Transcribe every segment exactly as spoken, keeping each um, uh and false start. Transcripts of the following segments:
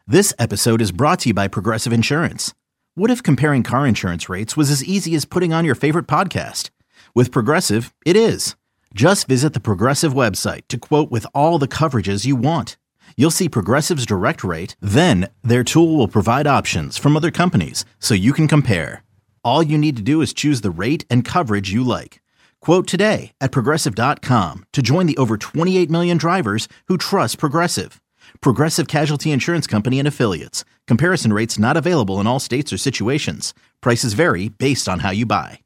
This episode is brought to you by Progressive Insurance. What if comparing car insurance rates was as easy as putting on your favorite podcast? With Progressive, it is. Just visit the Progressive website to quote with all the coverages you want. You'll see Progressive's direct rate, then their tool will provide options from other companies so you can compare. All you need to do is choose the rate and coverage you like. Quote today at Progressive dot com to join the over twenty-eight million drivers who trust Progressive. Progressive Casualty Insurance Company and Affiliates. Comparison rates not available in all states or situations. Prices vary based on how you buy.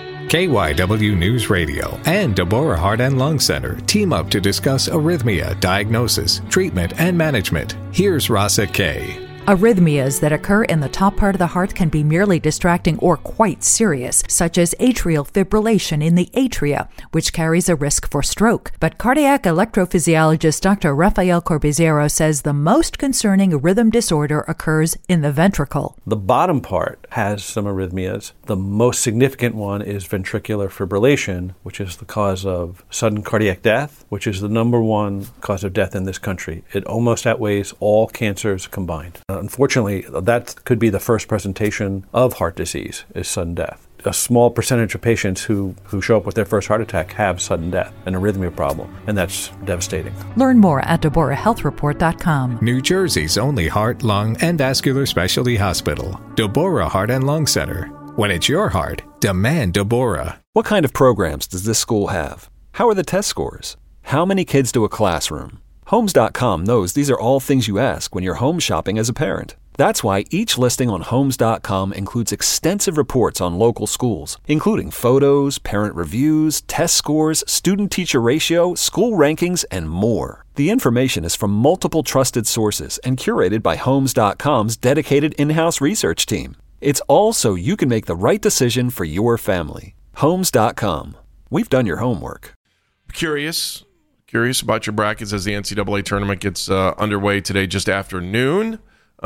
K Y W News Radio and Deborah Heart and Lung Center team up to discuss arrhythmia, diagnosis, treatment, and management. Here's Rasa K. Arrhythmias that occur in the top part of the heart can be merely distracting or quite serious, such as atrial fibrillation in the atria, which carries a risk for stroke. But cardiac electrophysiologist Doctor Rafael Corbizero says the most concerning rhythm disorder occurs in the ventricle. The bottom part has some arrhythmias. The most significant one is ventricular fibrillation, which is the cause of sudden cardiac death, which is the number one cause of death in this country. It almost outweighs all cancers combined. Unfortunately, that could be the first presentation of heart disease, is sudden death. A small percentage of patients who, who show up with their first heart attack have sudden death, an arrhythmia problem, and that's devastating. Learn more at Deborah Health Report dot com. New Jersey's only heart, lung, and vascular specialty hospital, Deborah Heart and Lung Center. When it's your heart, demand Deborah. What kind of programs does this school have? How are the test scores? How many kids do a classroom? Homes dot com knows these are all things you ask when you're home shopping as a parent. That's why each listing on Homes dot com includes extensive reports on local schools, including photos, parent reviews, test scores, student-teacher ratio, school rankings, and more. The information is from multiple trusted sources and curated by Homes dot com's dedicated in-house research team. It's all so you can make the right decision for your family. Homes dot com. We've done your homework. Curious. Curious about your brackets as the N C double A tournament gets uh, underway today just after noon.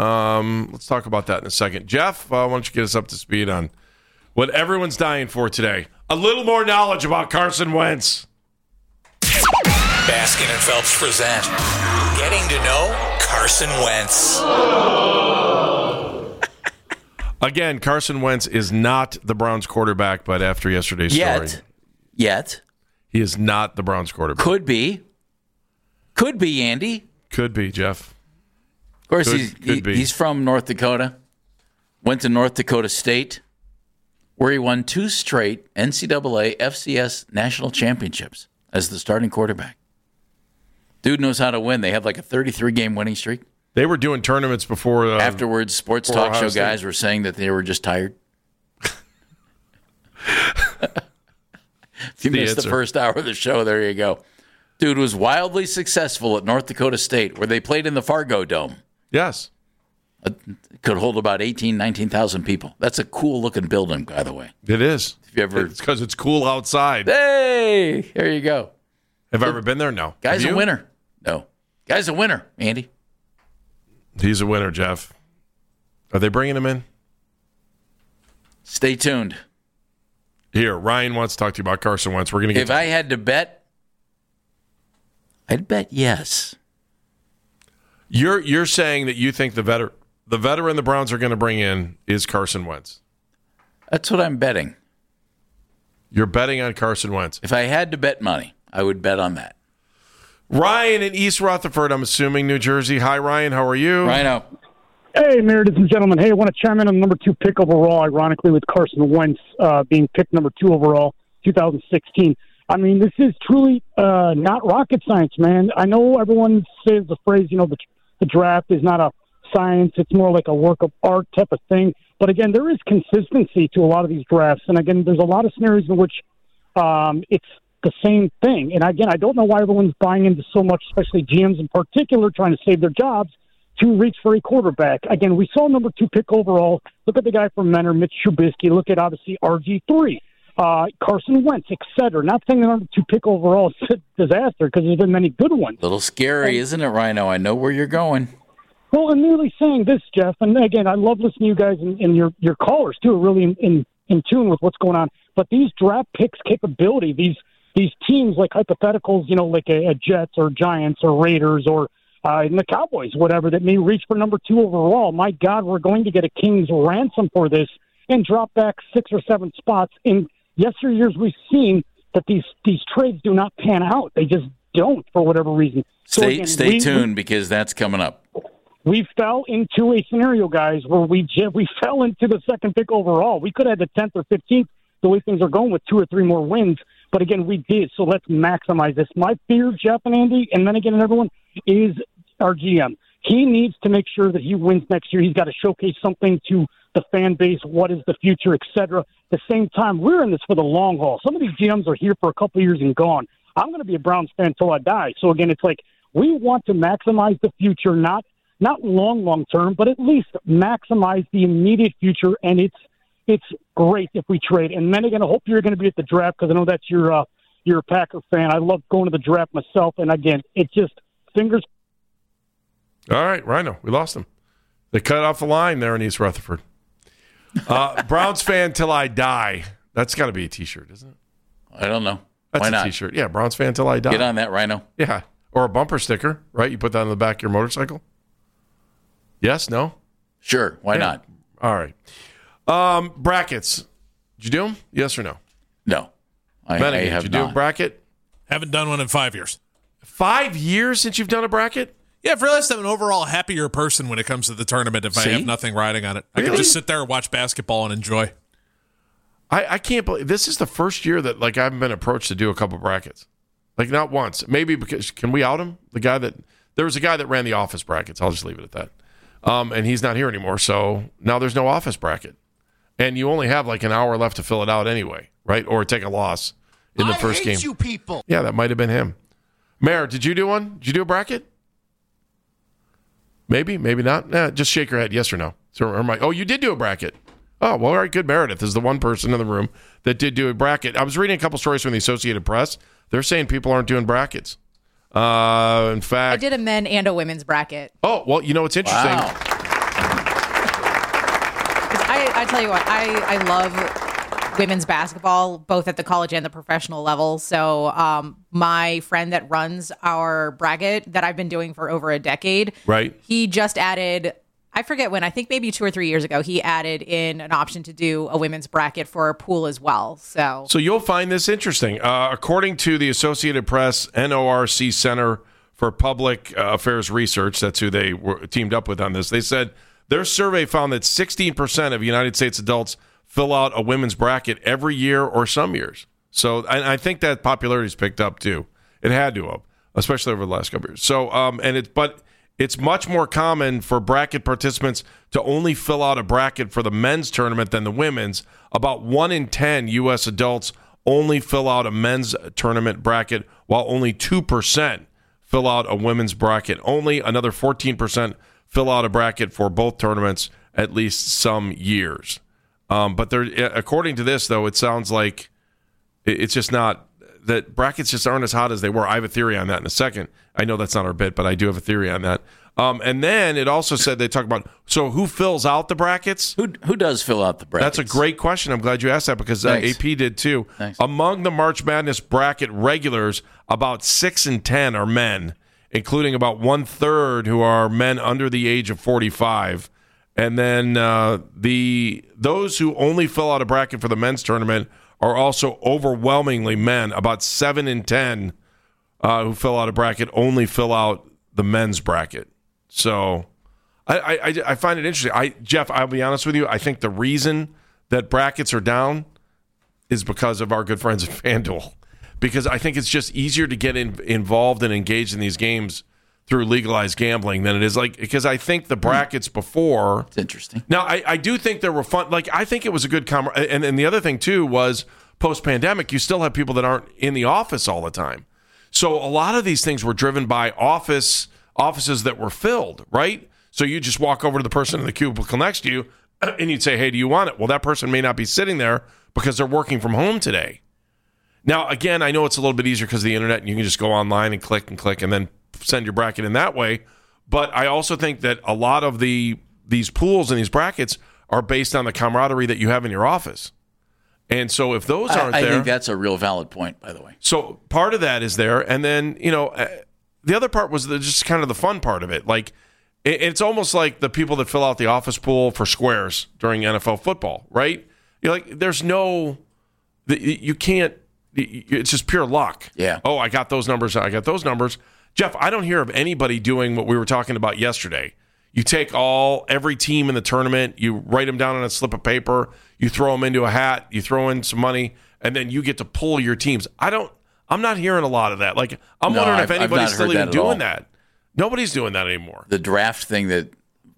Um, let's talk about that in a second. Jeff, uh, why don't you get us up to speed on what everyone's dying for today? A little more knowledge about Carson Wentz. Baskin and Phelps present Getting to Know Carson Wentz. Again, Carson Wentz is not the Browns quarterback, but after yesterday's Yet. story. Yet. He is not the Browns quarterback. Could be. Could be, Andy. Could be, Jeff. Of course, Could- he's, could he, be. he's from North Dakota. Went to North Dakota State, where he won two straight N C double A F C S national championships as the starting quarterback. Dude knows how to win. They have like a thirty-three game winning streak. They were doing tournaments before. Uh, Afterwards, sports before talk Ohio show State. guys were saying that they were just tired. If you The missed the answer. first hour of the show, there you go. Dude was wildly successful at North Dakota State, where they played in the Fargo Dome. Yes. It could hold about eighteen, nineteen thousand people. That's a cool-looking building, by the way. It is. If you ever, It's because it's cool outside. hey, there you go. Have I ever been there? No. Guy's Have a you? winner. No. Guy's a winner, Andy. He's a winner, Jeff. Are they bringing him in? Stay tuned. Here, Ryan wants to talk to you about Carson Wentz. We're going to get If to I had to bet, I'd bet yes. You're you're saying that you think the veteran the veteran the Browns are going to bring in is Carson Wentz. That's what I'm betting. You're betting on Carson Wentz. If I had to bet money, I would bet on that. Ryan in East Rutherford, I'm assuming, New Jersey. Hi, Ryan. How are you? Rhino. Hey, Meredith and gentlemen. Hey, I want to chime in on number two pick overall, ironically, with Carson Wentz uh, being picked number two overall, two thousand sixteen. I mean, this is truly uh, not rocket science, man. I know everyone says the phrase, you know, the, the draft is not a science. It's more like a work of art type of thing. But, again, there is consistency to a lot of these drafts. And, again, there's a lot of scenarios in which um, it's the same thing. And, again, I don't know why everyone's buying into so much, especially G Ms in particular, trying to save their jobs, to reach for a quarterback. Again, we saw number two pick overall. Look at the guy from Menor, Mitch Trubisky. Look at, obviously, R G three, uh, Carson Wentz, et cetera. Not saying the number two pick overall is a disaster because there's been many good ones. A little scary, and, isn't it, Rhino? I know where you're going. Well, I'm merely saying this, Jeff, and, again, I love listening to you guys and, and your, your callers, too, are really in, in, in tune with what's going on. But these draft picks capability, these these teams like hypotheticals, you know, like a, a Jets or Giants or Raiders or uh, in the Cowboys, whatever, that may reach for number two overall. My God, we're going to get a king's ransom for this and drop back six or seven spots. In yesteryears, we've seen that these, these trades do not pan out. They just don't for whatever reason. So Stay, again, stay we, tuned we, because that's coming up. We fell into a scenario, guys, where we we fell into the second pick overall. We could have had the tenth or fifteenth the way things are going with two or three more wins. But again, we did. So let's maximize this. My fear, Jeff and Andy, and then again, and everyone, is our G M. He needs to make sure that he wins next year. He's got to showcase something to the fan base. What is the future, et cetera. At the same time, we're in this for the long haul. Some of these G Ms are here for a couple of years and gone. I'm going to be a Browns fan until I die. So again, it's like we want to maximize the future, not not long, long term, but at least maximize the immediate future. And it's it's great if we trade. And then again, I hope you're going to be at the draft because I know that's your uh, you're a Packer fan. I love going to the draft myself. And again, it just fingers. All right, Rhino, we lost him. They cut off the line there in East Rutherford. Uh, Browns fan till I die. That's got to be a T-shirt, isn't it? I don't know. That's Why a not? T-shirt. Yeah, Browns fan till I die. Get on that, Rhino. Yeah, or a bumper sticker, right? You put that on the back of your motorcycle. Yes, no? Sure, why yeah. not? All right. Um, brackets. Did you do them? Yes or no? No. I, Benny, I did have you do not. a bracket? Haven't done one in five years. Five years since you've done a bracket? Yeah, I've realized I'm an overall happier person when it comes to the tournament if See? I have nothing riding on it. I Really? can just sit there and watch basketball and enjoy. I, I can't believe this is the first year that like I haven't been approached to do a couple brackets. Like not once. Maybe because can we out him? The guy that there was a guy that ran the office brackets. I'll just leave it at that. Um, and he's not here anymore, so now there's no office bracket. And you only have like an hour left to fill it out anyway, right? Or take a loss in the I first hate game. you people. Yeah, that might have been him. Mayor, did you do one? Did you do a bracket? Maybe, maybe not. Nah, just shake your head, yes or no. So, or my, oh, you did do a bracket. Oh, well, all right, good. Meredith is the one person in the room that did do a bracket. I was reading a couple stories from the Associated Press. They're saying people aren't doing brackets. Uh, in fact, I did a men and a women's bracket. Oh, well, you know what's interesting? Wow. I, I tell you what, I, I love women's basketball, both at the college and the professional level. So um, my friend that runs our bracket that I've been doing for over a decade, right? He just added, I forget when, I think maybe two or three years ago, he added in an option to do a women's bracket for a pool as well. So, so you'll find this interesting. Uh, according to the Associated Press, N O R C Center for Public Affairs Research, that's who they were teamed up with on this, they said their survey found that sixteen percent of United States adults fill out a women's bracket every year or some years. So I, I think that popularity's picked up too. It had to have, especially over the last couple of years. So, um, and it, but it's much more common for bracket participants to only fill out a bracket for the men's tournament than the women's. About one in ten U S adults only fill out a men's tournament bracket, while only two percent fill out a women's bracket. Only another fourteen percent fill out a bracket for both tournaments at least some years. Um, but there, according to this, though, it sounds like it's just not that brackets just aren't as hot as they were. I have a theory on that in a second. I know that's not our bit, but I do have a theory on that. Um, and then it also said they talk about so who fills out the brackets? Who who does fill out the brackets? That's a great question. I'm glad you asked that because uh, A P did too. Thanks. Among the March Madness bracket regulars, about six in ten are men, including about one third who are men under the age of forty-five. And then uh, the those who only fill out a bracket for the men's tournament are also overwhelmingly men. About seven in ten uh, who fill out a bracket only fill out the men's bracket. So I, I, I find it interesting. I Jeff, I'll be honest with you. I think the reason that brackets are down is because of our good friends at FanDuel. Because I think it's just easier to get in, involved and engaged in these games through legalized gambling than it is like because I think the brackets before. It's interesting. Now I, I do think there were fun. Like I think it was a good com. And and the other thing too was post pandemic, you still have people that aren't in the office all the time. So a lot of these things were driven by office offices that were filled, right? So you just walk over to the person in the cubicle next to you, and you'd say, "Hey, do you want it?" Well, that person may not be sitting there because they're working from home today. Now, again, I know it's a little bit easier because of the internet, and you can just go online and click and click, and then send your bracket in that way. But I also think that a lot of the these pools and these brackets are based on the camaraderie that you have in your office. And so if those aren't I, I there... think that's a real valid point, by the way. So part of that is there. And then, you know, the other part was the, just kind of the fun part of it. Like, it, it's almost like the people that fill out the office pool for squares during N F L football, right? You're like, there's no, you can't, it's just pure luck. Yeah. Oh, I got those numbers. I got those numbers. Jeff, I don't hear of anybody doing what we were talking about yesterday. You take all, every team in the tournament, you write them down on a slip of paper, you throw them into a hat, you throw in some money, and then you get to pull your teams. I don't, I'm not hearing a lot of that. Like, I'm no, wondering I've, if anybody's still even that doing all. that. Nobody's doing that anymore. The draft thing that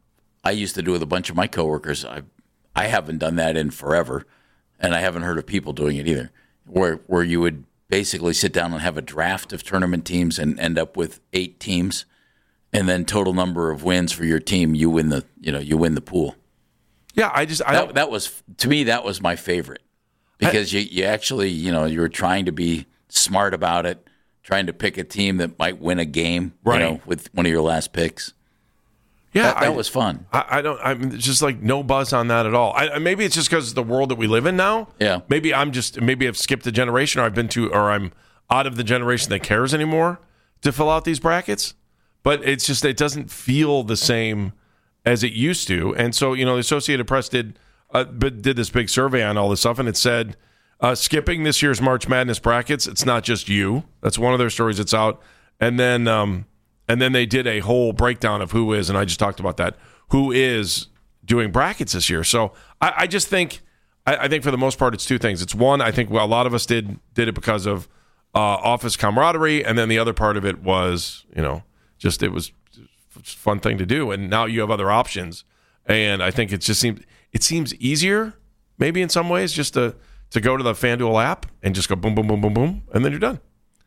I used to do with a bunch of my coworkers, I I haven't done that in forever, and I haven't heard of people doing it either, where where you would basically sit down and have a draft of tournament teams and end up with eight teams, and then total number of wins for your team, you win the you know you win the pool. Yeah, I just I that, don't, that was to me that was my favorite because I, you you actually you know you were trying to be smart about it, trying to pick a team that might win a game, right. you know, with one of your last picks. Yeah, that, that I, was fun. I, I don't. I'm just like no buzz on that at all. I, maybe it's just because of the world that we live in now. Yeah. Maybe I'm just maybe I've skipped a generation, or I've been to, or I'm out of the generation that cares anymore to fill out these brackets. But it's just it doesn't feel the same as it used to. And so you know, the Associated Press did uh, did this big survey on all this stuff, and it said uh, skipping this year's March Madness brackets. It's not just you. That's one of their stories that's out. And then. Um, And then they did a whole breakdown of who is, and I just talked about that, who is doing brackets this year. So I, I just think, I, I think for the most part, it's two things. It's one, I think well, a lot of us did did it because of uh, office camaraderie, and then the other part of it was, you know, just it was a fun thing to do. And now you have other options, and I think it just seems it seems easier, maybe in some ways, just to to go to the FanDuel app and just go boom, boom, boom, boom, boom, and then you're done.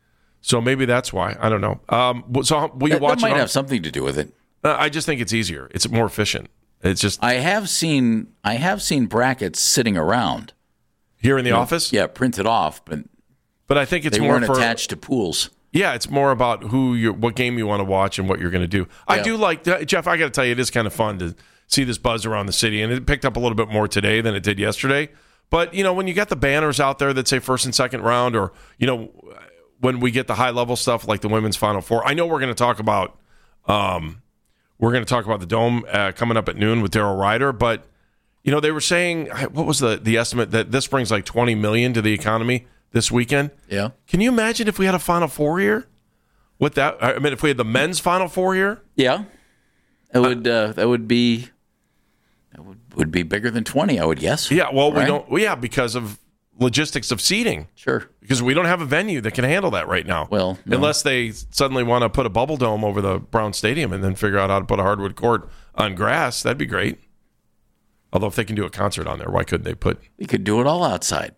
So maybe that's why. I don't know. Um, so will you that, watch that might it on, have something to do with it. Uh, I just think it's easier. It's more efficient. It's just I have seen I have seen brackets sitting around here in the you know, office. Yeah, printed off, but but I think it's they more weren't for, attached to pools. Yeah, it's more about who you, what game you want to watch, and what you're going to do. I Yeah. do like Jeff. I got to tell you, it is kind of fun to see this buzz around the city, and it picked up a little bit more today than it did yesterday. But you know, when you got the banners out there that say first and second round, or you know. When we get the high level stuff like the women's Final Four, I know we're going to talk about um, we're going to talk about the Dome uh, coming up at noon with Daryl Ryder. But you know, they were saying what was the the estimate that this brings like twenty million to the economy this weekend. Yeah, can you imagine if we had a Final Four here? What that? I mean, if we had the men's Final Four here, yeah, that would uh, that would be that would, would be bigger than twenty. I would guess. Yeah, well, right? we don't. Well, yeah, because of logistics of seating. Sure. Because we don't have a venue that can handle that right now. Well, no. Unless they suddenly want to put a bubble dome over the Brown Stadium and then figure out how to put a hardwood court on grass, that'd be great. Although if they can do a concert on there, why couldn't they put... We could do it all outside.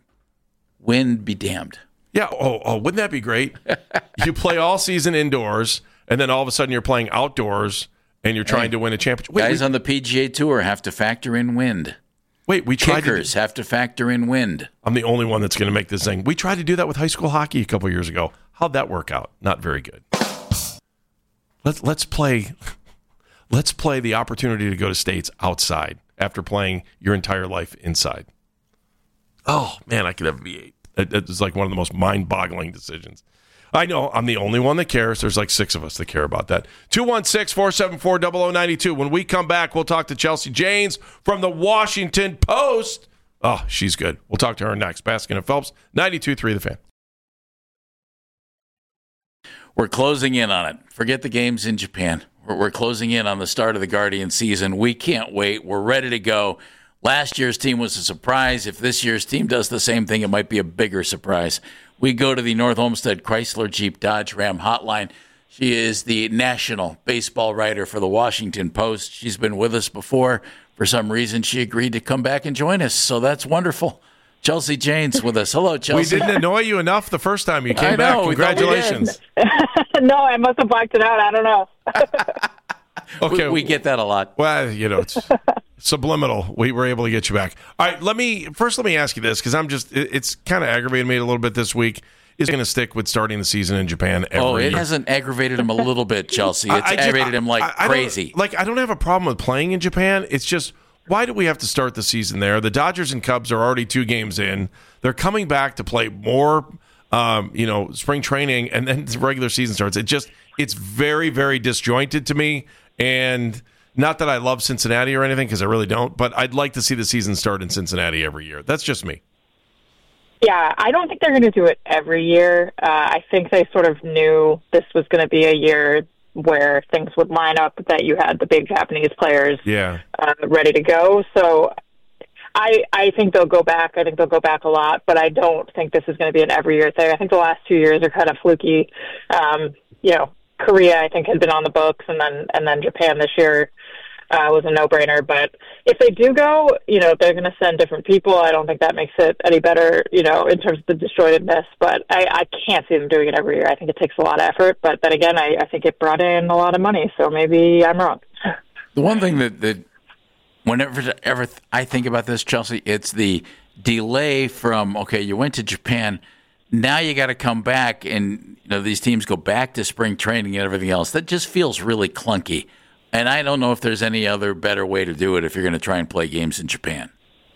Wind be damned. Yeah, oh, oh wouldn't that be great? You play all season indoors, and then all of a sudden you're playing outdoors, and you're trying hey, to win a championship. Wait, guys we, on the P G A Tour have to factor in wind. Wait, we tried Kickers to, have to factor in wind. I'm the only one that's going to make this thing. We tried to do that with high school hockey a couple years ago. How'd that work out? Not very good. Let's let's play. Let's play the opportunity to go to states outside after playing your entire life inside. Oh man, I could have V eight. It, it's like one of the most mind-boggling decisions. I know I'm the only one that cares. There's like six of us that care about that. two one six, four seven four, zero zero nine two. When we come back, we'll talk to Chelsea Janes from the Washington Post. Oh, she's good. We'll talk to her next. Baskin and Phelps, ninety-two point three The Fan. We're closing in on it. Forget the games in Japan. We're, we're closing in on the start of the Guardian season. We can't wait. We're ready to go. Last year's team was a surprise. If this year's team does the same thing, it might be a bigger surprise. We go to the North Olmsted Chrysler Jeep Dodge Ram hotline. She is the national baseball writer for the Washington Post. She's been with us before. For some reason, she agreed to come back and join us, so that's wonderful. Chelsea Janes with us. Hello, Chelsea. We didn't annoy you enough the first time you came I back. know, Congratulations. No, I must have blacked it out. I don't know. Okay, we, we get that a lot. Well, you know, it's subliminal. We were able to get you back. All right, let me first let me ask you this, because I'm just it, it's kind of aggravated me a little bit this week. Is going to stick with starting the season in Japan every Oh, it year. hasn't aggravated him a little bit, Chelsea. It's I- I just- aggravated him like I- I don't- crazy. Like I don't have a problem with playing in Japan. It's just, why do we have to start the season there? The Dodgers and Cubs are already two games in. They're coming back to play more um, you know, spring training, and then the regular season starts. It just it's very, very disjointed to me. And not that I love Cincinnati or anything, because I really don't, but I'd like to see the season start in Cincinnati every year. That's just me. Yeah, I don't think they're going to do it every year. Uh, I think they sort of knew this was going to be a year where things would line up, that you had the big Japanese players yeah. uh, ready to go. So I I think they'll go back. I think they'll go back a lot, but I don't think this is going to be an every year thing. I think the last two years are kind of fluky. Um, you know, Korea, I think, had been on the books, and then and then Japan this year uh, was a no-brainer. But if they do go, you know, they're going to send different people. I don't think that makes it any better, you know, in terms of the disjointedness. But I, I can't see them doing it every year. I think it takes a lot of effort. But then again, I, I think it brought in a lot of money, so maybe I'm wrong. The one thing that, that whenever ever I think about this, Chelsea, it's the delay from, okay, you went to Japan, now you got to come back, and you know these teams go back to spring training and everything else. That just feels really clunky. And I don't know if there's any other better way to do it if you're going to try and play games in Japan.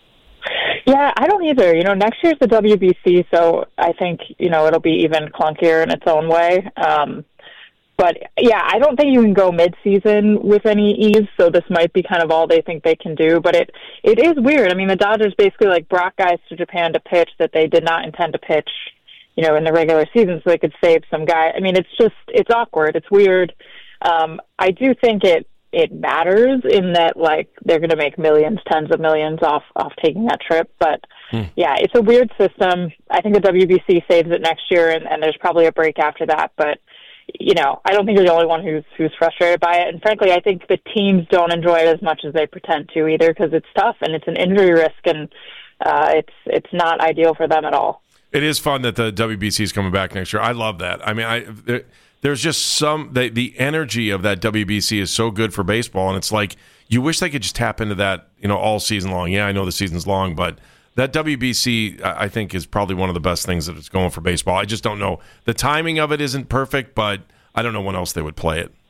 Yeah, I don't either. You know, next year's the W B C, so I think, you know, it'll be even clunkier in its own way. Um, but, yeah, I don't think you can go mid-season with any ease, so this might be kind of all they think they can do. But it it is weird. I mean, the Dodgers basically, like, brought guys to Japan to pitch that they did not intend to pitch, you know, in the regular season, so they could save some guy. I mean, it's just, it's awkward. It's weird. Um, I do think it it matters in that, like, they're going to make millions, tens of millions off off taking that trip. But, hmm. yeah, it's a weird system. I think the W B C saves it next year, and, and there's probably a break after that. But, you know, I don't think you're the only one who's who's frustrated by it. And, frankly, I think the teams don't enjoy it as much as they pretend to either, because it's tough, and it's an injury risk, and uh, it's it's not ideal for them at all. It is fun that the W B C is coming back next year. I love that. I mean, I there, there's just some the, the energy of that W B C is so good for baseball, and it's like you wish they could just tap into that, you know, all season long. Yeah, I know the season's long, but that W B C I think is probably one of the best things that is going for baseball. I just don't know, the timing of it isn't perfect, but I don't know when else they would play it.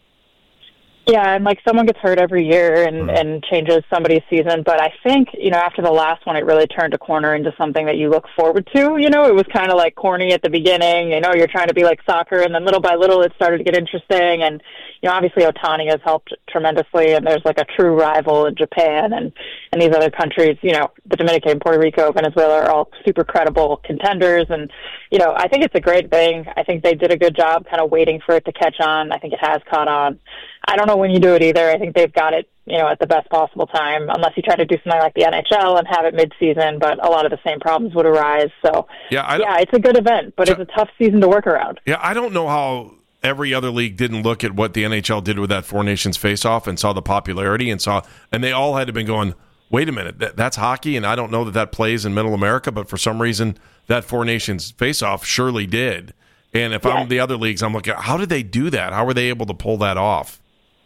Yeah, and, like, someone gets hurt every year and, mm. and changes somebody's season. But I think, you know, after the last one, it really turned a corner into something that you look forward to. You know, it was kind of, like, corny at the beginning. You know, you're trying to be like soccer, and then little by little it started to get interesting. And, you know, obviously Ohtani has helped tremendously, and there's, like, a true rival in Japan and, and these other countries. You know, the Dominican, Puerto Rico, Venezuela are all super credible contenders. And, you know, I think it's a great thing. I think they did a good job kind of waiting for it to catch on. I think it has caught on. I don't know when you do it either. I think they've got it, you know, at the best possible time, unless you try to do something like the N H L and have it mid-season, but a lot of the same problems would arise. So, yeah, I yeah it's a good event, but so, it's a tough season to work around. Yeah, I don't know how every other league didn't look at what the N H L did with that Four Nations face-off and saw the popularity and saw, and they all had to been going, wait a minute, that, that's hockey, and I don't know that that plays in Middle America, but for some reason that Four Nations face-off surely did. And if yeah. I'm the other leagues, I'm looking, how did they do that? How were they able to pull that off?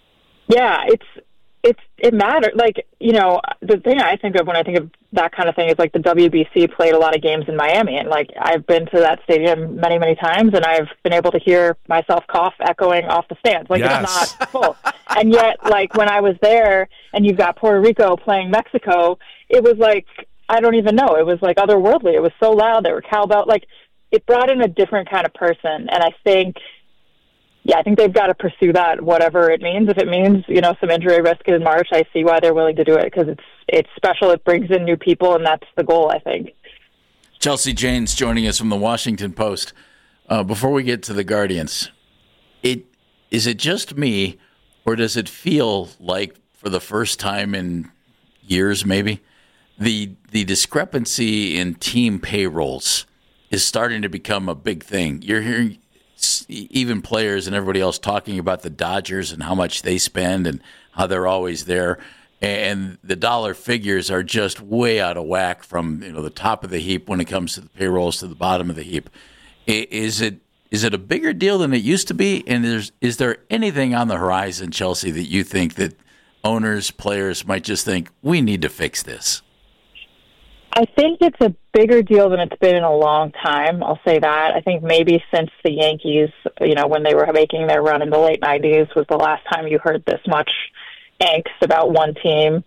Yeah, it's it's it matters. Like, you know, the thing I think of when I think of that kind of thing is, like, the W B C played a lot of games in Miami, and, like, I've been to that stadium many, many times, and I've been able to hear myself cough echoing off the stands. Like, yes. It's not full. And yet, like, when I was there and you've got Puerto Rico playing Mexico, it was like, I don't even know. It was, like, otherworldly. It was so loud. There were cowbell. Like, it brought in a different kind of person, and I think Yeah, I think they've got to pursue that, whatever it means. If it means, you know, some injury risk in March, I see why they're willing to do it, because it's it's special. It brings in new people, and that's the goal, I think. Chelsea Janes joining us from the Washington Post. Uh, before we get to the Guardians, it is it just me, or does it feel like for the first time in years, maybe, the the discrepancy in team payrolls is starting to become a big thing? You're hearing even players and everybody else talking about the Dodgers and how much they spend and how they're always there, and the dollar figures are just way out of whack from, you know, the top of the heap when it comes to the payrolls to the bottom of the heap. Is it is it a bigger deal than it used to be? And is is there anything on the horizon, Chelsea, that you think that owners, players might just think, we need to fix this? I think it's a bigger deal than it's been in a long time. I'll say that. I think maybe since the Yankees, you know, when they were making their run in the late nineties was the last time you heard this much angst about one team.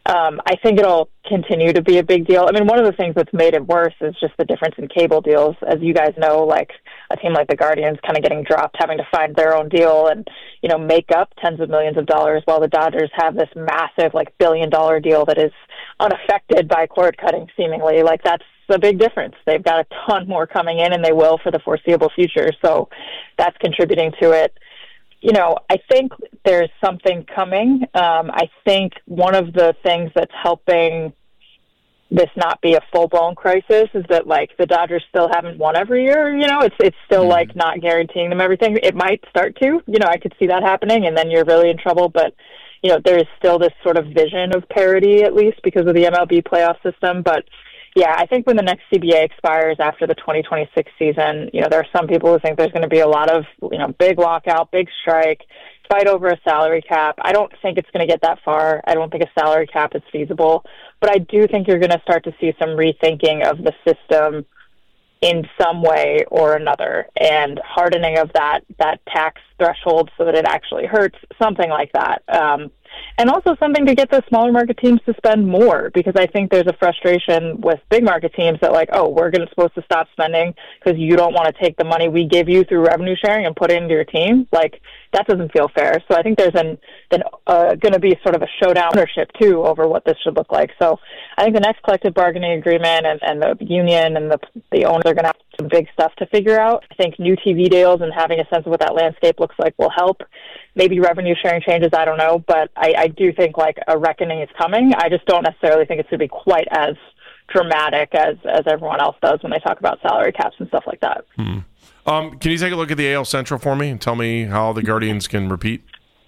Um, I think it'll continue to be a big deal. I mean, one of the things that's made it worse is just the difference in cable deals. As you guys know, like a team like the Guardians kind of getting dropped, having to find their own deal and, you know, make up tens of millions of dollars, while the Dodgers have this massive, like, billion dollar deal that is unaffected by cord cutting, seemingly. Like, that's a big difference. They've got a ton more coming in, and they will for the foreseeable future. So that's contributing to it. You know, I think there's something coming. Um, I think one of the things that's helping this not be a full-blown crisis is that, like, the Dodgers still haven't won every year. You know, it's it's still, mm-hmm. like, not guaranteeing them everything. It might start to. You know, I could see that happening, and then you're really in trouble. But, you know, there is still this sort of vision of parity, at least, because of the M L B playoff system. But, yeah, I think when the next C B A expires after the twenty twenty-six season, you know, there are some people who think there's going to be a lot of, you know, big lockout, big strike, fight over a salary cap. I don't think it's going to get that far. I don't think a salary cap is feasible. But I do think you're going to start to see some rethinking of the system in some way or another, and hardening of that, that tax threshold so that it actually hurts, something like that. Um, and also something to get the smaller market teams to spend more, because I think there's a frustration with big market teams that, like, oh, we're gonna, supposed to stop spending because you don't want to take the money we give you through revenue sharing and put it into your team. Like, that doesn't feel fair. So I think there's an, an uh, going to be sort of a showdown ownership, too, over what this should look like. So I think the next collective bargaining agreement and, and the union and the, the owners are going to have some big stuff to figure out. I think new T V deals and having a sense of what that landscape looks like will help. Maybe revenue sharing changes, I don't know. But I, I do think, like, a reckoning is coming. I just don't necessarily think it's going to be quite as dramatic as, as everyone else does when they talk about salary caps and stuff like that. Hmm. Um, can you take a look at the A L Central for me and tell me how the Guardians can repeat?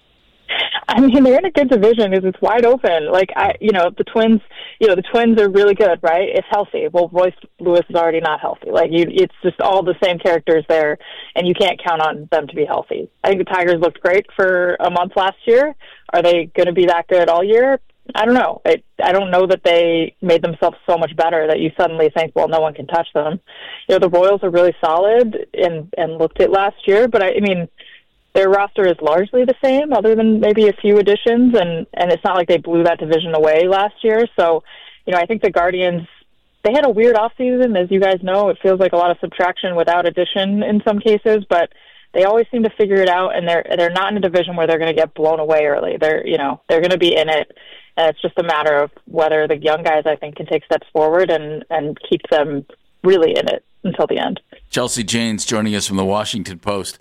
I mean, they're in a good division because it's wide open. Like, I, you know, the Twins, you know, the Twins are really good, right? It's healthy. Well, Royce Lewis is already not healthy. Like, you, it's just all the same characters there, and you can't count on them to be healthy. I think the Tigers looked great for a month last year. Are they going to be that good all year? I don't know. I, I don't know that they made themselves so much better that you suddenly think, well, no one can touch them. You know, the Royals are really solid and, and looked at last year, but I, I mean, their roster is largely the same other than maybe a few additions, and, and it's not like they blew that division away last year. So, you know, I think the Guardians, they had a weird offseason, as you guys know. It feels like a lot of subtraction without addition in some cases, but they always seem to figure it out, and they're they're not in a division where they're going to get blown away early. They're, you know, they're going to be in it. And it's just a matter of whether the young guys, I think, can take steps forward and, and keep them really in it until the end. Chelsea Janes joining us from the Washington Post.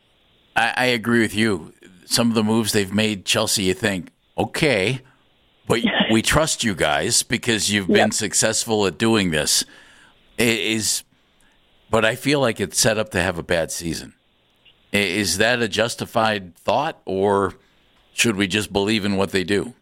I, I agree with you. Some of the moves they've made, Chelsea, you think, okay, but we trust you guys because you've been yep. successful at doing this. It is, but I feel like it's set up to have a bad season. Is that a justified thought, or should we just believe in what they do?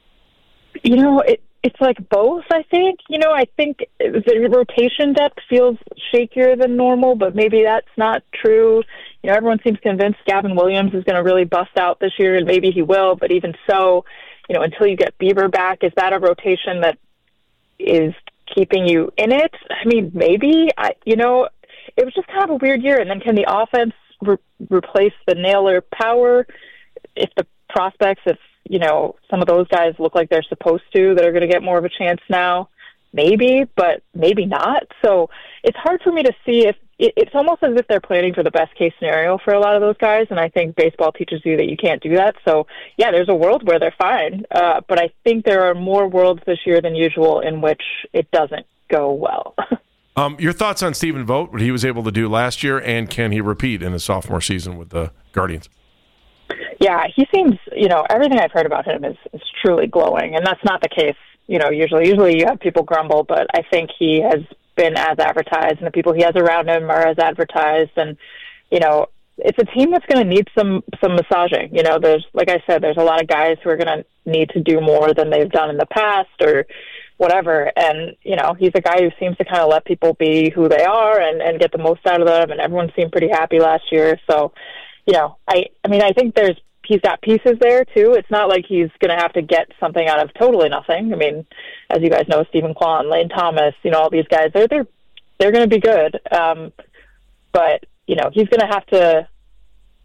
You know, it, it's like both, I think. You know, I think the rotation depth feels shakier than normal, but maybe that's not true. You know, everyone seems convinced Gavin Williams is going to really bust out this year, and maybe he will, but even so, you know, until you get Bieber back, is that a rotation that is keeping you in it? I mean, maybe. I, you know, it was just kind of a weird year, and then can the offense re- replace the Naylor power if the prospects, if you know, some of those guys look like they're supposed to, that are going to get more of a chance now? Maybe, but maybe not. So it's hard for me to see if it, it's almost as if they're planning for the best case scenario for a lot of those guys. And I think baseball teaches you that you can't do that. So yeah, there's a world where they're fine. Uh, but I think there are more worlds this year than usual in which it doesn't go well. um, your thoughts on Stephen Vogt, what he was able to do last year, and can he repeat in his sophomore season with the Guardians? Yeah, he seems, you know, everything I've heard about him is, is truly glowing, and that's not the case, you know, usually. Usually you have people grumble, but I think he has been as advertised, and the people he has around him are as advertised, and, you know, it's a team that's going to need some, some massaging. You know, there's, like I said, there's a lot of guys who are going to need to do more than they've done in the past or whatever, and, you know, he's a guy who seems to kind of let people be who they are and, and get the most out of them, and everyone seemed pretty happy last year, so, you know, I, I mean, I think there's, he's got pieces there, too. It's not like he's going to have to get something out of totally nothing. I mean, as you guys know, Stephen Kwan, Lane Thomas, you know, all these guys, they're they're, they're going to be good. Um, but, you know, he's going to have to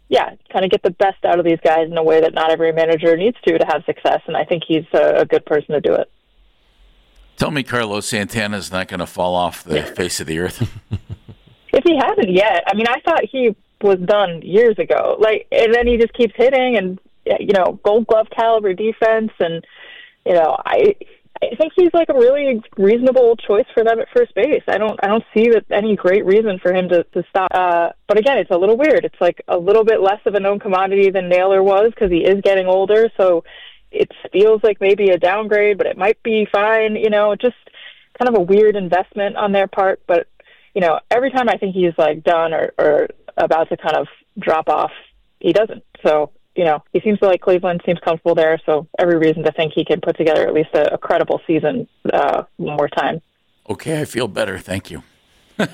yeah, kind of get the best out of these guys in a way that not every manager needs to to have success. And I think he's a, a good person to do it. Tell me Carlos Santana's not going to fall off the face of the earth. If he hasn't yet, I mean, I thought he was done years ago. Like, and then he just keeps hitting, and you know, Gold Glove caliber defense, and you know, I I think he's like a really reasonable choice for them at first base. I don't I don't see that any great reason for him to to stop. Uh, but again, it's a little weird. It's like a little bit less of a known commodity than Naylor was because he is getting older. So it feels like maybe a downgrade, but it might be fine. You know, just kind of a weird investment on their part, but. You know, every time I think he's like done or, or about to kind of drop off, he doesn't. So, you know, he seems to like Cleveland, seems comfortable there. So every reason to think he can put together at least a, a credible season uh, one more time. Okay, I feel better. Thank you. He'll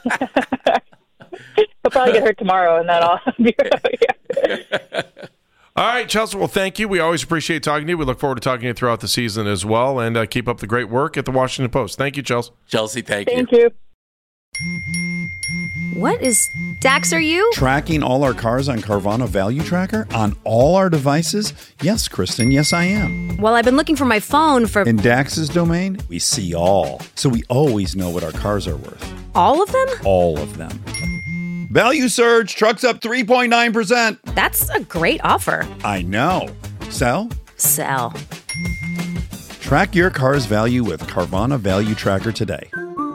probably get hurt tomorrow, and then I'll be yeah. All right, Chelsea, well, thank you. We always appreciate talking to you. We look forward to talking to you throughout the season as well, and uh, keep up the great work at the Washington Post. Thank you, Chelsea. Chelsea, thank, thank you. Thank you. What is Dax, are you? Tracking all our cars on Carvana Value Tracker on all our devices? Yes, Kristen, yes, I am. Well, I've been looking for my phone for... In Dax's domain, we see all. So we always know what our cars are worth. All of them? All of them. Value surge, trucks up three point nine percent. That's a great offer. I know. Sell? Sell. Track your car's value with Carvana Value Tracker today.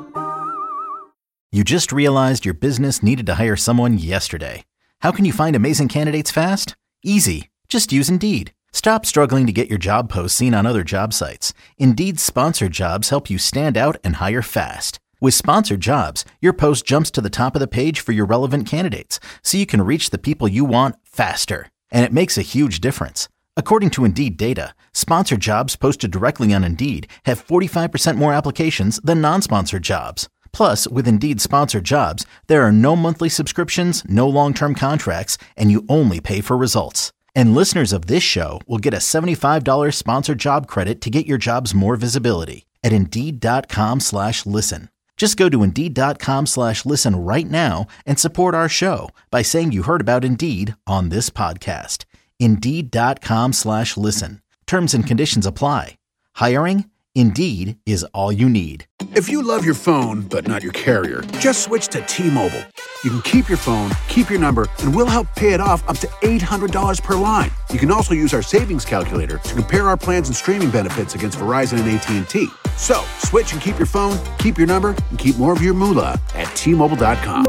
You just realized your business needed to hire someone yesterday. How can you find amazing candidates fast? Easy. Just use Indeed. Stop struggling to get your job posts seen on other job sites. Indeed's sponsored jobs help you stand out and hire fast. With sponsored jobs, your post jumps to the top of the page for your relevant candidates, so you can reach the people you want faster. And it makes a huge difference. According to Indeed data, sponsored jobs posted directly on Indeed have forty-five percent more applications than non-sponsored jobs. Plus, with Indeed sponsored jobs, there are no monthly subscriptions, no long-term contracts, and you only pay for results. And listeners of this show will get a seventy-five dollars sponsored job credit to get your jobs more visibility at Indeed.com slash listen. Just go to Indeed.com slash listen right now and support our show by saying you heard about Indeed on this podcast. Indeed.com slash listen. Terms and conditions apply. Hiring? Indeed is all you need. If you love your phone, but not your carrier, just switch to T-Mobile. You can keep your phone, keep your number, and we'll help pay it off up to eight hundred dollars per line. You can also use our savings calculator to compare our plans and streaming benefits against Verizon and A T and T. So, switch and keep your phone, keep your number, and keep more of your moolah at T Mobile dot com.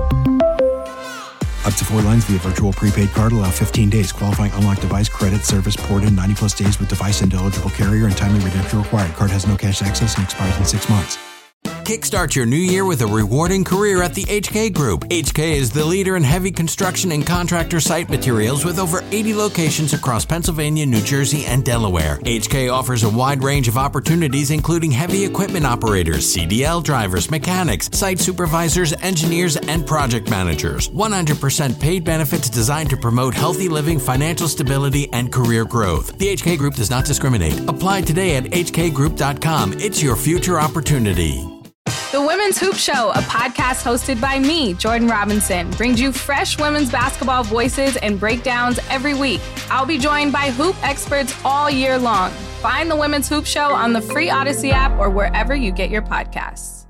Up to four lines via virtual prepaid card. Allow fifteen days. Qualifying unlocked device credit service port in ninety plus days with device and eligible carrier and timely redemption required. Card has no cash access and expires in six months. Kickstart your new year with a rewarding career at the H K Group. H K is the leader in heavy construction and contractor site materials with over eighty locations across Pennsylvania, New Jersey, and Delaware. H K offers a wide range of opportunities, including heavy equipment operators, C D L drivers, mechanics, site supervisors, engineers, and project managers. one hundred percent paid benefits designed to promote healthy living, financial stability, and career growth. The H K Group does not discriminate. Apply today at H K group dot com. It's your future opportunity. The Women's Hoop Show, a podcast hosted by me, Jordan Robinson, brings you fresh women's basketball voices and breakdowns every week. I'll be joined by hoop experts all year long. Find the Women's Hoop Show on the free Odyssey app or wherever you get your podcasts.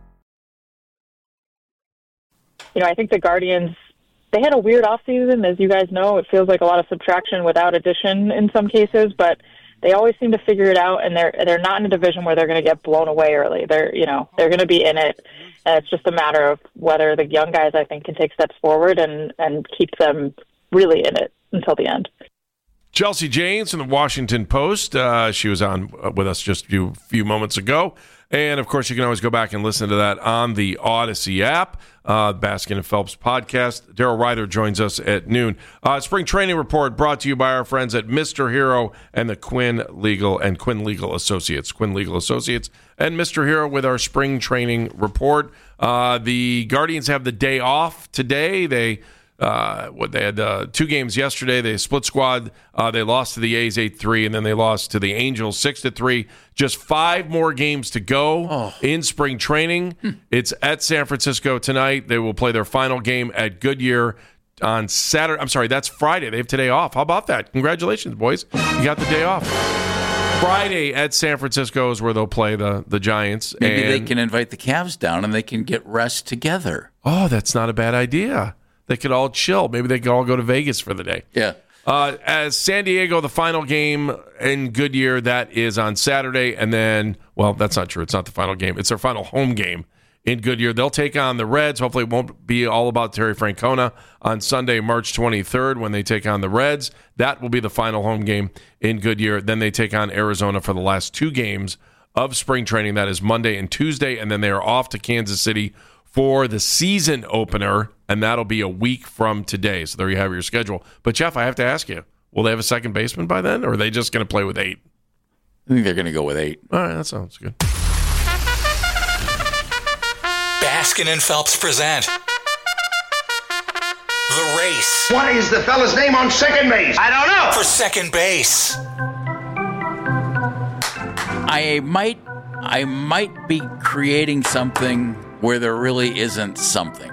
You know, I think the Guardians, they had a weird offseason. As you guys know, it feels like a lot of subtraction without addition in some cases, but they always seem to figure it out, and they're they're not in a division where they're going to get blown away early. They're you know they're going to be in it, and it's just a matter of whether the young guys, I think, can take steps forward and and keep them really in it until the end. Chelsea Janes from the Washington Post. Uh, she was on with us just a few, few moments ago. And, of course, you can always go back and listen to that on the Odyssey app, uh, Baskin and Phelps podcast. Daryl Ryder joins us at noon. Uh, spring training report brought to you by our friends at Mister Hero and the Quinn Legal and Quinn Legal Associates. Quinn Legal Associates and Mister Hero with our spring training report. Uh, the Guardians have the day off today. They Uh, what they had uh, two games yesterday. They split squad. Uh, they lost to the A's eight three, and then they lost to the Angels six to three. Just five more games to go oh. in spring training. Hmm. It's at San Francisco tonight. They will play their final game at Goodyear on Saturday. I'm sorry, that's Friday. They have today off. How about that? Congratulations, boys. You got the day off. Friday at San Francisco is where they'll play the, the Giants. Maybe and, they can invite the Cavs down and they can get rest together. Oh, that's not a bad idea. They could all chill. Maybe they could all go to Vegas for the day. Yeah. Uh, as San Diego, the final game in Goodyear, that is on Saturday. And then, well, that's not true. It's not the final game. It's their final home game in Goodyear. They'll take on the Reds. Hopefully it won't be all about Terry Francona on Sunday, March twenty-third, when they take on the Reds. That will be the final home game in Goodyear. Then they take on Arizona for the last two games of spring training. That is Monday and Tuesday. And then they are off to Kansas City for the season opener, and that'll be a week from today. So there you have your schedule. But, Jeff, I have to ask you, will they have a second baseman by then, or are they just going to play with eight? I think they're going to go with eight. All right, that sounds good. Baskin and Phelps present The Race. What is the fella's name on second base? I don't know. For second base. I might, I might be creating something where there really isn't something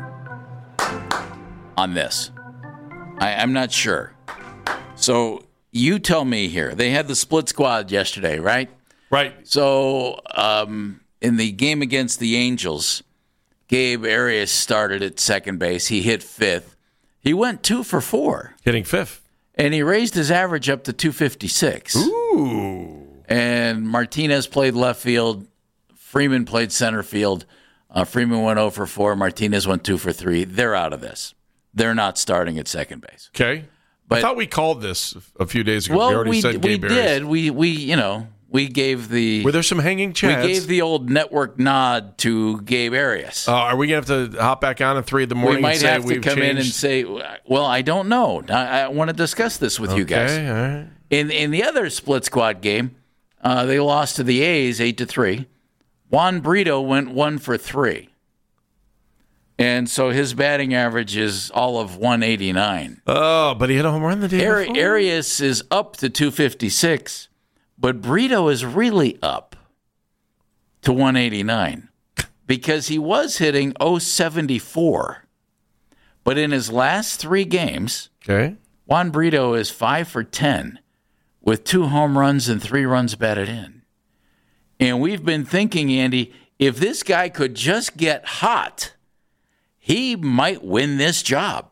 on this. I, I'm not sure. So you tell me here. They had the split squad yesterday, right? Right. So um, in the game against the Angels, Gabe Arias started at second base. He hit fifth. He went two for four. Hitting fifth. And he raised his average up to two fifty-six. Ooh. And Martinez played left field. Freeman played center field. Uh, Freeman went oh for four. Martinez went two for three. They're out of this. They're not starting at second base. Okay. But, I thought we called this a few days ago. Well, we already we, said we Gabe Arias. did. We, we, you know, we gave the... Were there some hanging chads? We gave the old network nod to Gabe Arias. Uh, are we going to have to hop back on at three in the morning We might and say have to we've come changed? in and say, well, I don't know. I, I want to discuss this with okay, you guys. All right. In in the other split squad game, uh, they lost to the A's eight to three. Juan Brito went one for three. And so his batting average is all of one eighty-nine. Oh, but he hit a home run the day Ari- before. Arias is up to two fifty-six, but Brito is really up to one eighty-nine because he was hitting oh seventy-four. But in his last three games, okay, Juan Brito is five for ten with two home runs and three runs batted in. And we've been thinking, Andy, if this guy could just get hot, he might win this job.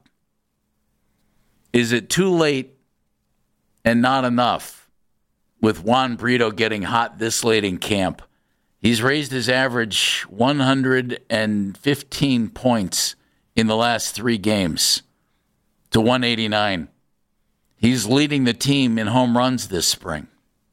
Is it too late and not enough with Juan Brito getting hot this late in camp? He's raised his average one hundred fifteen points in the last three games to one eighty-nine. He's leading the team in home runs this spring.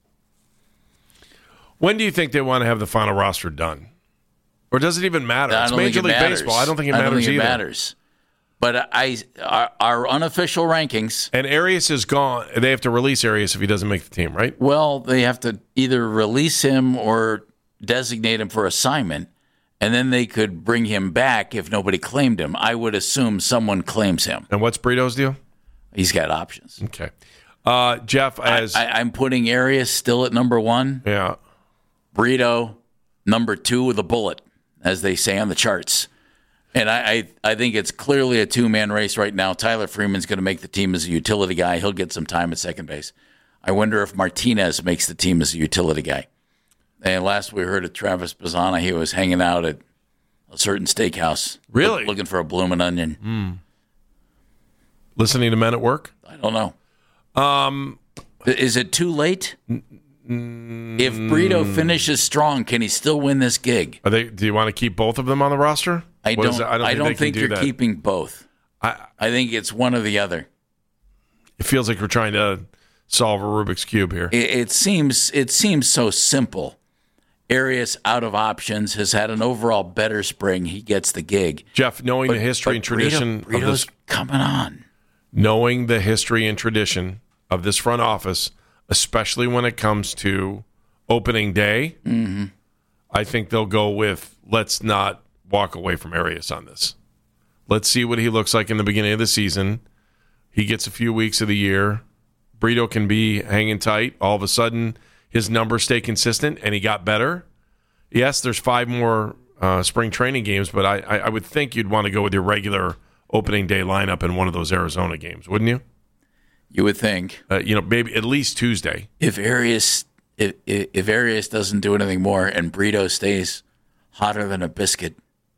When do you think they want to have the final roster done? Or does it even matter? I It's don't think Major it League matters. Baseball. I don't think it I matters don't think either. It matters. But I, our, our unofficial rankings. And Arias is gone. They have to release Arias if he doesn't make the team, right? Well, they have to either release him or designate him for assignment, and then they could bring him back if nobody claimed him. I would assume someone claims him. And what's Brito's deal? He's got options. Okay. Uh, Jeff, as I, I, I'm putting Arias still at number one. Yeah. Brito, number two with a bullet, as they say on the charts. And I, I, I think it's clearly a two-man race right now. Tyler Freeman's going to make the team as a utility guy. He'll get some time at second base. I wonder if Martinez makes the team as a utility guy. And last we heard of Travis Bazzana, he was hanging out at a certain steakhouse. Really? Looking for a bloomin' onion. Mm. Listening to Men at Work? I don't know. Um, Is it too late? If Brito finishes strong, can he still win this gig? Are they? Do you want to keep both of them on the roster? I What don't. is it? I don't, they can think do you're that. keeping both. I, I think it's one or the other. It feels like we're trying to solve a Rubik's Cube here. It, it seems. It seems so simple. Arias out of options has had an overall better spring. He gets the gig. Jeff, knowing But- the history but and tradition Brito, of Brito's this, coming on. knowing the history and tradition of this front office, especially when it comes to opening day, mm-hmm. I think they'll go with let's not walk away from Arias on this. Let's see what he looks like in the beginning of the season. He gets a few weeks of the year. Brito can be hanging tight. All of a sudden, his numbers stay consistent, and he got better. Yes, there's five more uh, spring training games, but I, I, I would think you'd want to go with your regular opening day lineup in one of those Arizona games, wouldn't you? You would think. Uh, you know, maybe at least Tuesday. If Arias if, if Arias doesn't do anything more and Brito stays hotter than a biscuit,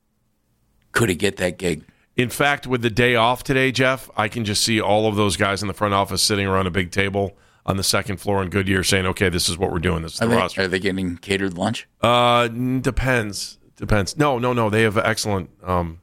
could he get that gig? In fact, with the day off today, Jeff, I can just see all of those guys in the front office sitting around a big table on the second floor in Goodyear saying, okay, this is what we're doing. This is Are the they, roster. are they getting catered lunch? Uh, depends. Depends. No, no, no. They have excellent um,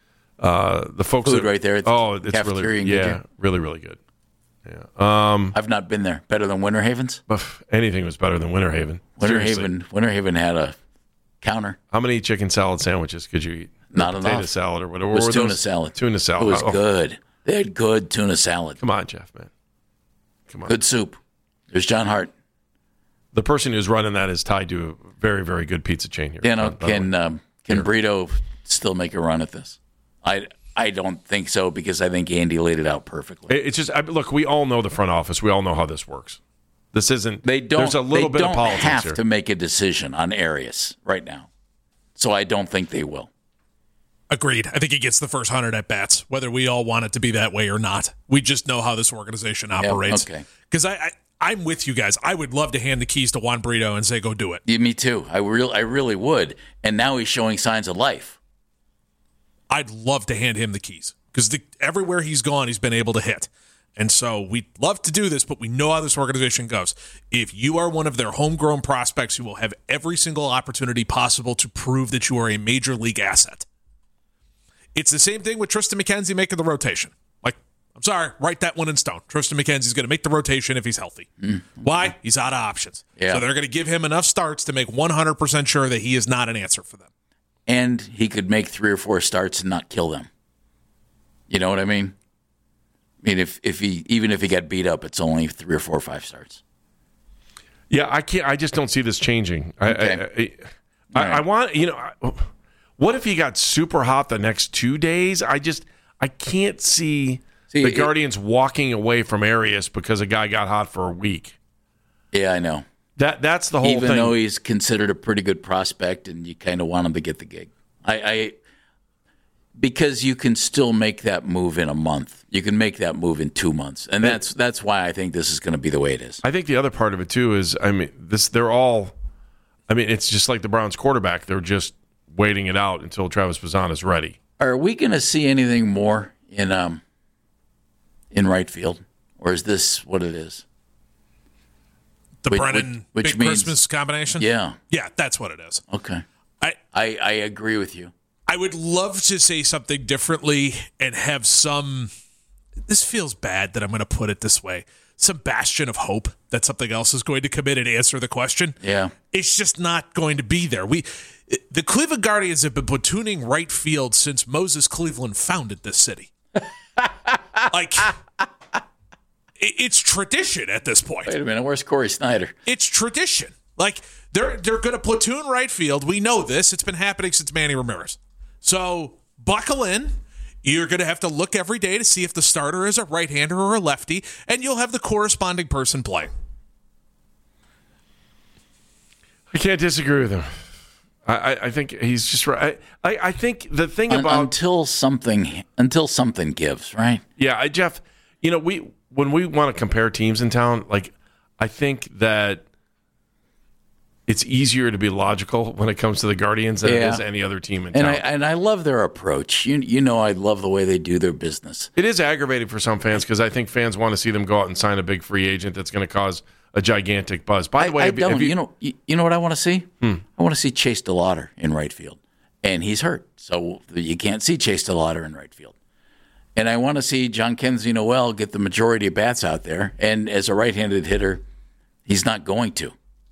uh, the folks Food that, right there at the oh, it's cafeteria really in yeah, Goodyear. really, really good. Yeah. Um, I've not been there. Better than Winter Haven's? Anything was better than Winter Haven. Winter Seriously. Haven Winter Haven had a counter. How many chicken salad sandwiches could you eat? Not Or enough. Potato salad or whatever. It was What were tuna those? salad. Tuna salad. It was Oh. good. They had good tuna salad. Come on, Jeff, man. Come on. Good soup. There's John Hart. The person who's running that is tied to a very, very good pizza chain here. You know, by the way. can um, can Brito still make a run at this? I I don't think so because I think Andy laid it out perfectly. It- It's just I, look. We all know the front office. We all know how this works. This isn't. They don't. There's a little they bit don't of politics have here. to make a decision on Arias right now, so I don't think they will. Agreed. I think he gets the first hundred at bats, whether we all want it to be that way or not. We just know how this organization operates. okay. Because I, I, I'm with you guys. I would love to hand the keys to Juan Brito and say, "Go do it." Yeah, me too. I real I really would. And now he's showing signs of life. I'd love to hand him the keys because everywhere he's gone, he's been able to hit. And so we'd love to do this, but we know how this organization goes. If you are one of their homegrown prospects, you will have every single opportunity possible to prove that you are a major league asset. It's the same thing with Tristan McKenzie making the rotation. Like, I'm sorry, write that one in stone. Tristan McKenzie's going to make the rotation if he's healthy. Mm. Why? He's out of options. Yeah. So they're going to give him enough starts to make one hundred percent sure that he is not an answer for them. And he could make three or four starts and not kill them. You know what I mean? I mean, if, if he even if he got beat up, it's only three or four or five starts. Yeah, I can't. I just don't see this changing. I, Okay. I, I, I, All right. I want you know. I- What if he got super hot the next two days? I just I can't see, See, the it- Guardians walking away from Arias because a guy got hot for a week. Yeah, I know. That that's the whole Even thing. though he's considered a pretty good prospect, and you kind of want him to get the gig, I, I because you can still make that move in a month. You can make that move in two months, and that's that's why I think this is going to be the way it is. I think the other part of it too is I mean this they're all. I mean it's just like the Browns quarterback. They're just waiting it out until Travis Bazan is ready. Are we going to see anything more in um in right field, or is this what it is? The Which- Brennan which- which Big means- Christmas combination? Yeah. Yeah, that's what it is. Okay. I, I I agree with you. I would love to say something differently and have some. This feels bad that I'm going to put it this way. Some bastion of hope that something else is going to come in and answer the question. Yeah. It's just not going to be there. We, the Cleveland Guardians have been platooning right field since Moses Cleveland founded this city. Like, it- it's tradition at this point. Wait a minute, where's Corey Snyder? It's tradition. Like, they're they're going to platoon right field. We know this. It's been happening since Manny Ramirez. So buckle in. You're going to have to look every day to see if the starter is a right-hander or a lefty, and you'll have the corresponding person playing. I can't disagree with him. I, I, I think he's just right. I, I, I think the thing Un- about until something until something gives, right? Yeah, I, Jeff, you know, we when we want to compare teams in town, like I think that it's easier to be logical when it comes to the Guardians than Yeah. it is any other team in And town. I and I love their approach. You you know I love the way they do their business. It is aggravating for some fans because I think fans want to see them go out and sign a big free agent that's going to cause a gigantic buzz. By the I, way, I have you- don't. have You, you- know you, you know what I want to see? Hmm. I want to see Chase DeLauder in right field, and he's hurt, so you can't see Chase DeLauder in right field. And I want to see John Kenzie Noel get the majority of bats out there, and as a right-handed hitter, he's not going to.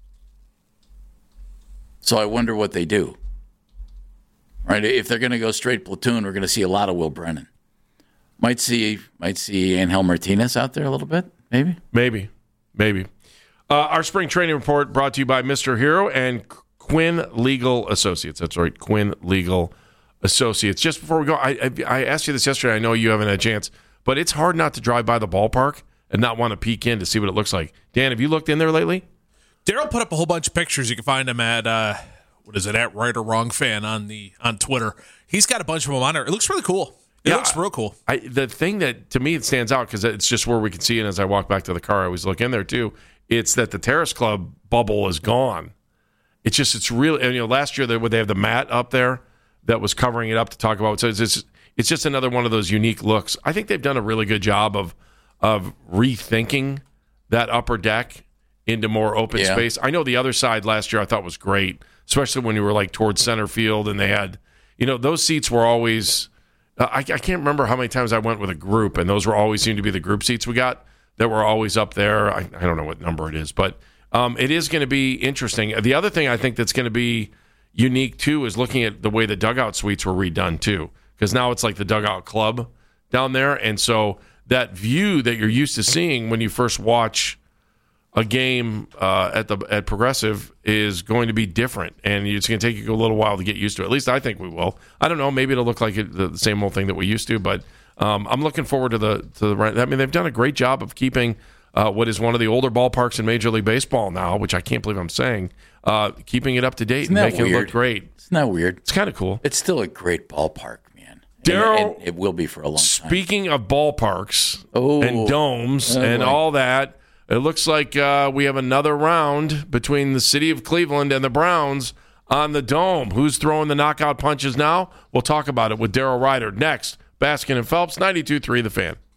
So I wonder what they do. Right? If they're going to go straight platoon, we're going to see a lot of Will Brennan. Might see might see Angel Martinez out there a little bit, maybe. Maybe, maybe. Uh, our spring training report brought to you by Mister Hero and Quinn Legal Associates. That's right, Quinn Legal Associates. Just before we go, I, I, I asked you this yesterday. I know you haven't had a chance, but it's hard not to drive by the ballpark and not want to peek in to see what it looks like. Dan, have you looked in there lately? Daryl put up a whole bunch of pictures. You can find him at uh, what is it at Right or Wrong Fan on the on Twitter. He's got a bunch of them on there. It looks really cool. It yeah, looks real cool. I, the thing that, to me, it stands out, because it's just where we can see it as I walk back to the car, I always look in there, too. It's that the Terrace Club bubble is gone. It's just, it's real. And, you know, last year they, they have the mat up there that was covering it up to talk about. So it's, it's, it's just another one of those unique looks. I think they've done a really good job of of rethinking that upper deck into more open Yeah. space. I know the other side last year I thought was great, especially when you were like towards center field and they had, you know, those seats were always, uh, I, I can't remember how many times I went with a group, and those were always seemed to be the group seats we got that were always up there. I, I don't know what number it is, but um, it is going to be interesting. The other thing I think that's going to be unique too is looking at the way the dugout suites were redone too, because now it's like the dugout club down there, and so that view that you're used to seeing when you first watch a game uh, at the at Progressive is going to be different, and it's going to take you a little while to get used to it. At least I think we will. I don't know. Maybe it'll look like it, the same old thing that we used to, but um, I'm looking forward to the to the. I mean, they've done a great job of keeping uh, what is one of the older ballparks in Major League Baseball now, which I can't believe I'm saying, uh, keeping it up to date Isn't and that making weird? it look great. Isn't that weird? It's kind of cool. It's still a great ballpark, man. Daryl, And- and it will be for a long time. Speaking of ballparks Oh. and domes Oh, and boy. all that, it looks like uh, we have another round between the city of Cleveland and the Browns on the Dome. Who's throwing the knockout punches now? We'll talk about it with Daryl Ryder next. Baskin and Phelps, ninety-two point three The Fan.